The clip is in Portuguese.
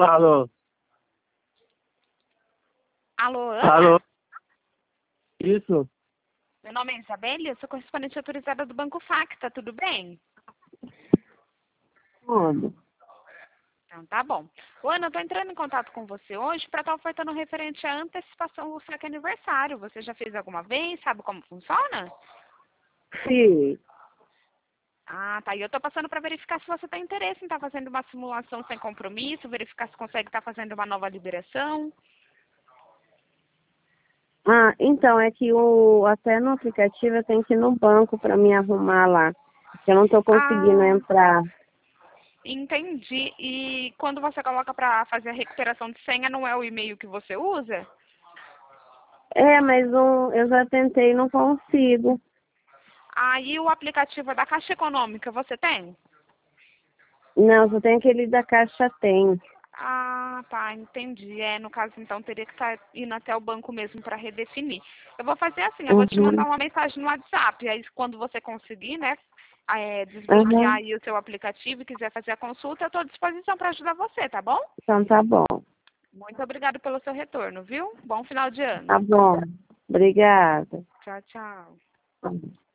Alô? Alô, Ana? Alô? Isso? Meu nome é Isabelle, eu sou correspondente autorizada do Banco Facta, tudo bem? Tudo. Então, tá bom. Ô, Ana, eu estou entrando em contato com você hoje para estar ofertando referente à antecipação do seu aniversário. Você já fez alguma vez? Sabe como funciona? Sim. Ah, tá. E eu estou passando para verificar se você tem interesse em estar fazendo uma simulação sem compromisso, verificar se consegue estar fazendo uma nova liberação. Ah, então, é que até no aplicativo eu tenho que ir no banco para me arrumar lá. Que eu não estou conseguindo Ah, entrar. entendi. E quando você coloca para fazer a recuperação de senha, não é o e-mail que você usa? É, mas eu já tentei e não consigo. Aí o aplicativo é da Caixa Econômica, você tem? Não, só tem aquele da Caixa Tem. Ah, tá, entendi. No caso, então, teria que estar indo até o banco mesmo para redefinir. Eu vou fazer assim, eu vou te Uhum. mandar uma mensagem no WhatsApp. Aí, quando você conseguir, né, desbloquear Uhum. aí o seu aplicativo e quiser fazer a consulta, eu estou à disposição para ajudar você, tá bom? Então tá bom. Muito obrigada pelo seu retorno, viu? Bom final de ano. Tá bom. Obrigada. Tchau, tchau.